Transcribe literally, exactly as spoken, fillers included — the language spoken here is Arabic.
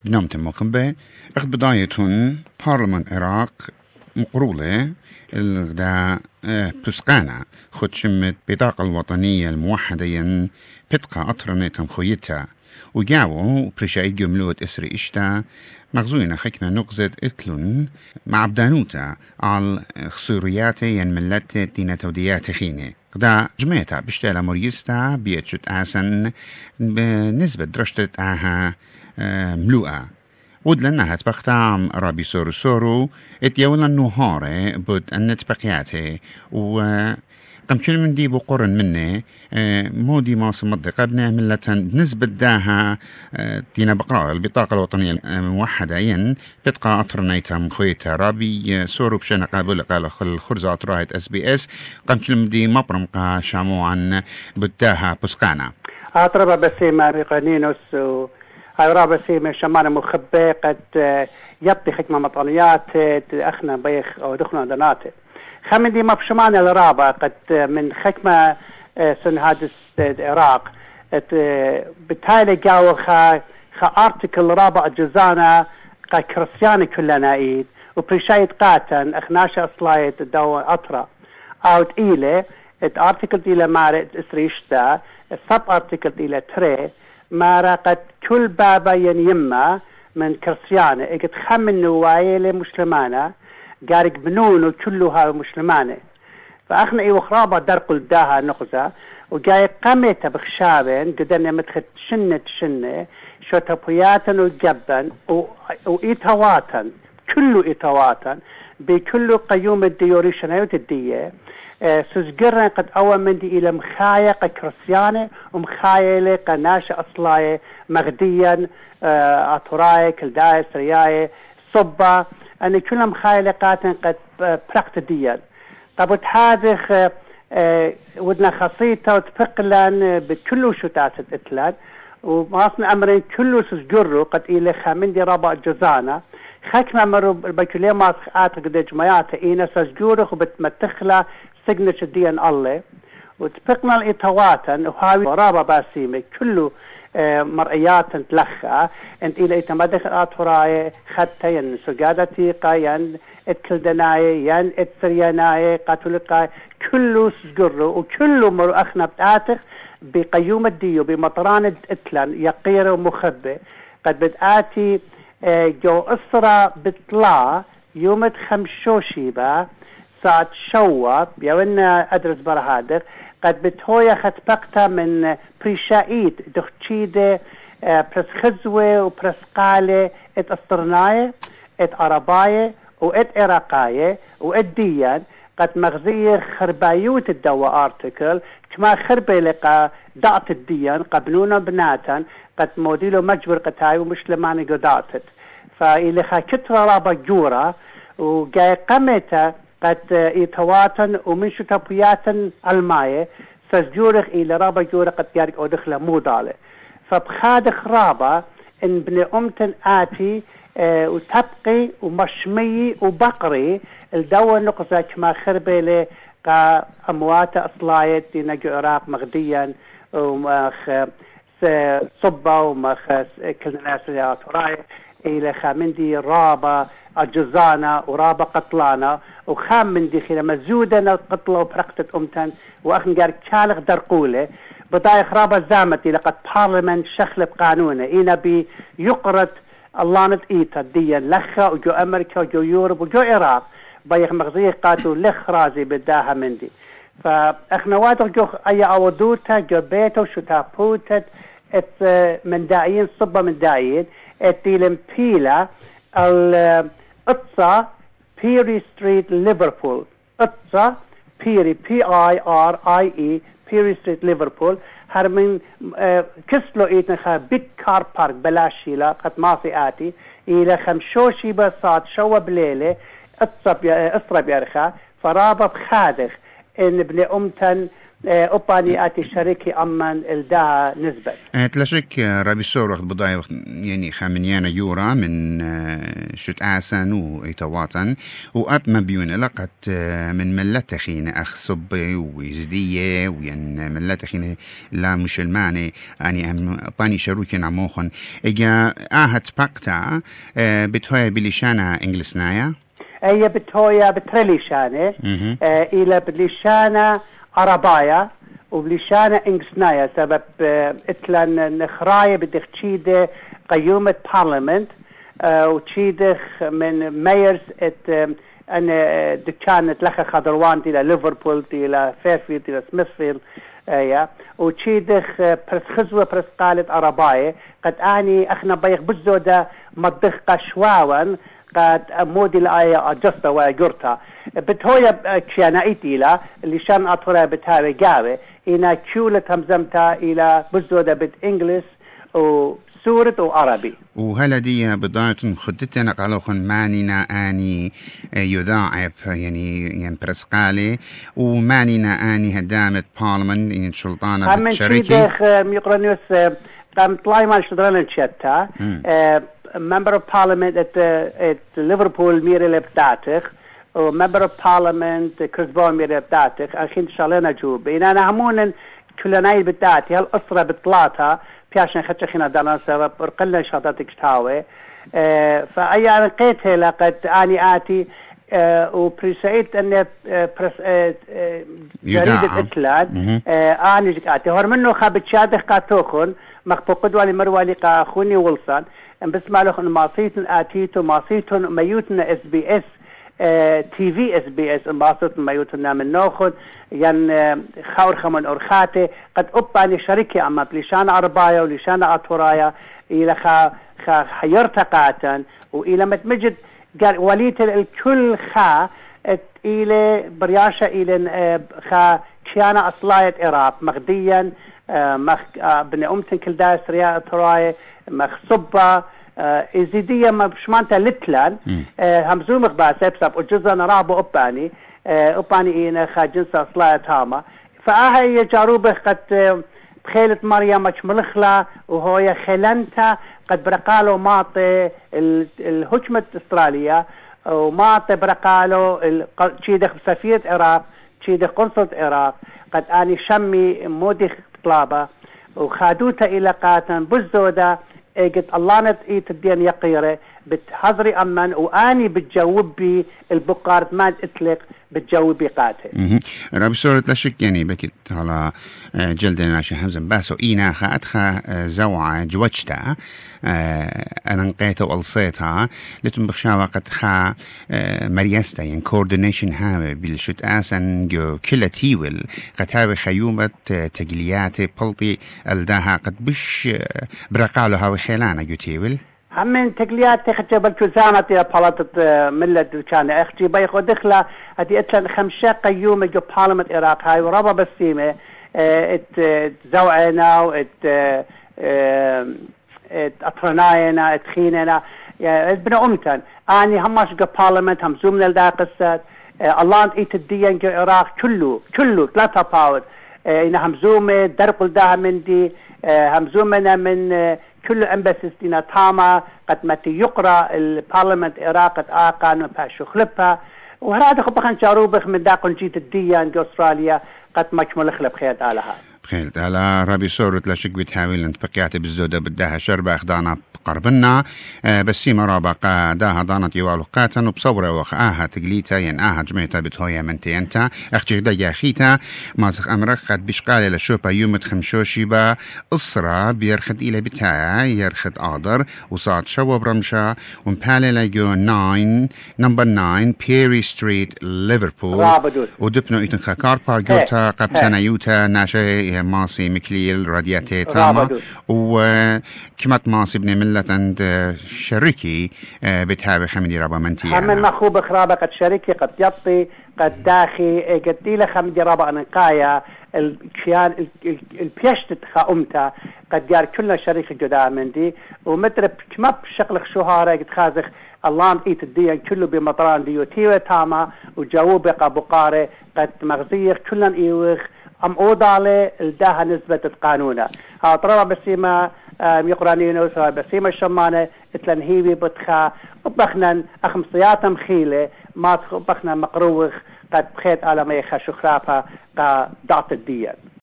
بنومة مقبة اخد بدايتهم برلمان العراق مقرولة الغداء بسقانا خد شمت بطاقة الوطنية الموحدة ين بتقى أطرنتهم خويتها وجاووا برشاي جملوت إسري إشتا مغزوينة حكمة نقزة إتلون مع بدانوتا على خصوريات ين ملت دينا توديات خيني غدا جميتا بشتالة مريستا بيتشت آسن بنسبة درشتت آها ملوءة ودلنا هتبقتا عم رابي سورو سورو اتيولا النهارة بود أنت بقياته و قم كل من دي بقرن منه مودي ما صمد قبنا ملة بنسبة داها دينا بقراء البطاقة الوطنية الموحدة ين بتقى أطرنيتها مخويتها رابي سورو بشأن قابل قال الخرزات راهت اس بي اس قم كل من دي مبرم قا شاموعا بداها بسقانا أطربا بسيما بقنينوس و هاي رابع سيمة شمان مخبى قد يبدي حكمة مطاليات أخنا بيخ أو دخلنا دناته خمن دي مفشمان الرابع قد من حكمة سن هذا العراق بالتالي جاو خا خا ارتكل رابع جزانا قا كريستياني كلنا ايد وبريشايت قاتن اخناش اصلايت دو اطرا او تقيلة ارتكل دي مارت اسريشتا السب ارتكل دي تري ما راقت كل بابا ينيما من كريستيانة اجت خمن نوايلة مسلمانة قارق بنون وكلها مسلمانة فاخنا اي وخرابة درق الداها نخزة وجاي قمت بخشابين قدرنا مدخل شنة شنة شو تبوياتا وجبا وإيتواتا كله إيتواتا بكل قيوم الديوريشن الدية اه سجرنا قد أول من دي إلى مخايقة كريستيانة ومخايلة قناشة أصلاية مغديا اه أطراي كلداية سرياية صبا أن كلها مخايلة قاتن قد برقت ديا طب وتحاذخ اه اه ودنا خصيته وتفقلن بكل شو تاسد اتلان وماصن أمرين كله سجروا قد إلى خامن دي رابع جزانا حكمة مروا بكلية ما أعتقد جماعات إينا سجورخ وبتمتخلا سجنش الدين الله وتفقنا الإطواتا وهاوي رابع باسيمي كله اه مرئيات تلخى انت إلى إتمدخ آتوراي خدتا ين سجادتي قاين اتكلدناي ين اتسرياناي قاتلقاي كله سجروا وكله مروا أخنا بتاتخ بقيوم الديو بمطران اتلان يقير ومخبئ قد بدآتي اه جو أسرة بطلع يوم خمشوشيبا ساعة شواب يوانا أدرس برهادر قد بتهويا خطبقتا من بريشايد دخشيدة اه برس خزوة وبرس قالة ات أسطرناية ات عرباية وات عراقاية وات ديان قد مغزية خربايوت الدواء ارتكل كما خربي لقى دعت الديان قبلونا بناتا قد موديلو مجبر قتاي ومسلماني قدعتت فإلي خا كترة رابا جورا وجاي قمتا قد إيتواتن ومن شو تبوياتن الماية سجورخ إلى رابا جورا قد يارك أو دخله مو دالة فبخادخ رابا إن بني أمتن آتي اه وتبقي ومشمي وبقري الدوا نقصة كما خربي لي قا أموات أصلايت دي نجو عراق مغديا ومخ صبا ومخ كل الناس اللي أطراي إلى خامندي رابا الجزانة ورابا قتلانا وخامندي خيلا مزودنا قتلة وبرقتة أمتن وأخن قارك شالغ درقولة بضايق رابا زامتي لقد بارلمان شخل بقانونه إينا بي يقرد اللانت إيتا ديا لخا وجو أمريكا وجو يوروب وجو عراق بايخ مغزية قاتو لخ رازي بداها مندي فاخنا وادغ جو اي اودوتا جو بيتو شو تابوتت ات من داعيين صبا من داعيين اتيلم بيلا الاتصا بيري ستريت ليفربول اتصا بيري بي اي ار اي اي بيري ستريت ليفربول هر من اه كسلو ايتن خا بيك كار بارك بلاشيلا قد ماسي اتي الى خمشوشي بسات شو بليله اتصب اصرب يرخا فرابا بخادخ ان ابن امتن أباني آتي شريكي أمن الداها نسبة. تلاشك ربي سور وقت بضاي وقت يعني خامنيانا يورا من شت آسان وإيتواتن وأب مبيون لقد من ملتخين أخ صبي ويزدية وين ملتخين لا مش الماني أني أم باني شروكين عموخن إجا آهت باقتا بتهوي بلشانة إنجلسنايا هي بتهوي بترليشانة إلى بلشانة عربايا وبلشانة إنجلسنايا سبب إتلان نخراية بدك تشيد قيومة بارلمنت وتشيدخ من مايرز ات أنا دكانت لخا خضروان إلى ليفربول إلى فيرفيلد إلى سميثفيلد يا وتشيدخ برس خزوة برس قالت عرباية قد أني أخنا بيخ بزودة مضخ قشواون قد مودي الآية أجسطة ويقرتها بتهوية كشانا إيتيلا اللي شان أطرها بتهاوي قاوي إنا كيولة همزمتها إلى بزودة بالإنجليز وسورة وعربي وهلا دي بضاعة خدتنا قالوخن مانينا آني يضاعف يعني يعني برسقالي ومانينا آني هدامة بارلمان إن سلطانة بتشاركي هم من شيدخ ميقرانيوس قام طلعي مال شدران الشتا member of parliament at at Liverpool ميري بتاعتك و member of parliament كريسبون ميري بتاعتك أخين شالنا جوب إن أنا همون كلناي بتاعتي هالأسرة بطلاتها بياشن خدشخنا دانا سبب ورقلنا شهاداتك شتاوي اه فأي أنا قيتها لقد أني آتي اه وبريسايت أن اه جريدة إتلان اه أني جك آتي هور منه خابت شادخ قاتوخن مخبو والي مروالي قاخوني ولسان بسمع لكم ماصيتن آتيتو ماصيتن ميوتن اس بي اس تي في اس بي اس ماصيتن ميوتن من نوخن ين خور خمن أرخاتي قد أباني شركي أما بلشان عربايا ولشان أطورايا إلى خا خا حيرتقاتا وإلى متمجد قال وليت الكل خا إلى برياشة إلى خا كيانا أصلاية إراب مغديا مخ بني أمتن كل داس رياء طراية مخصبة إزيدية مشمانتا لتلان همزو مخباسة بساب الجزء نرابو أباني أباني إينا خا جنسة أصلاية تاما فآهي جاروبه قد بخيلة مريم ملخلة وهو خلنتا قد برقالو ماطي الهجمة استراليا وماطي برقالو تشيدخ سفيرة العراق تشيدخ قنصلة العراق قد آني شمي مودي طلابة وخادوتا إلى قاتن بزودة قد الله نتقيت الدين يقيرة بتحضري أمن وآني بتجاوب بي البقارة ما تطلق بتجاوب بي قاتل رابي سورة لا شك يعني بكت على جلدنا ناشي حمزة باسو إينا خاتخا زوعة جوجتا أنا نقيتها وألصيتها لتم بخشاوة قد خا مريستا يعني كوردينيشن هاوي بالشت آسن جو كلا تيول قد هاوي خيومة تقليات بلطي الداها قد بش برقالو هاوي خيلانا جو تيول همين تقليات تخجي بالكوزانة يا بلطة ملة كان اختي بيخو دخلة هدي اتلان خمسة قيومة جو بارلمنت العراق هاي ورابا بسيمة ات زوعنا وات أطرناينا أتخيننا يعني ابن أمتن أني هماش جو بارلمنت هم زومنا لدا قصات الله أنت إيت الدين جو العراق كله كله ثلاثة باور إن هم زومة درق لدا من دي هم زومنا من كل أمبسس دينا تاما قد متى يقرأ البارلمنت العراق قد آقان وباشو خلبها وهذا خبخان شاروبخ من داقن جيت الدين جو أستراليا قد مجمل خلب خير على بخير على ربي صورة لا شك بتحاول أن تبقيات بالزودة بدها شربة أخدانا قربنا أه بس سيما رابقة داها ضانت يوالو قاتن وبصورة وخآها تقليتا ين آها جميتا بتهويا منتي انتا اختي دا ياخيتا ماسخ أمرك قد بشقالي لشوبا يومت خمشوشي با أسرة بيرخد إلى بتاعا يرخد آدر وصاد شو برمشا ومبالي لجو ناين نمبر ناين بيري ستريت ليفربول ودبنو إيتن خاكار باقوتا قد سنايوتا ناشي ماسي مكليل رادياتي تاما وكمات ماسي بني ملة عند شركي بتهابي خمدي رابا منتي همن مخوب خرابة قد شركي قد يطي قد داخي قد ديلا خمدي رابا انقايا الكيان البيشت خاومتا قد جار كلنا شركة جدا من دي ومتر كما بشكل شهارة قد خازخ اللان إيت الدين كله بمطران ديوتيوة تاما وجاوبة قابقارة قد مغزيخ كلن إيوخ أم أوضالي الداها نسبة القانونة ها طرابة بسيمة يقرانينوس بسيمة الشمانة اتلنهيبي بطخا وبخنا أخمصيات مخيلة ما بخنا مقروخ قد بخيت على ميخا شخرافة قا دعت الدين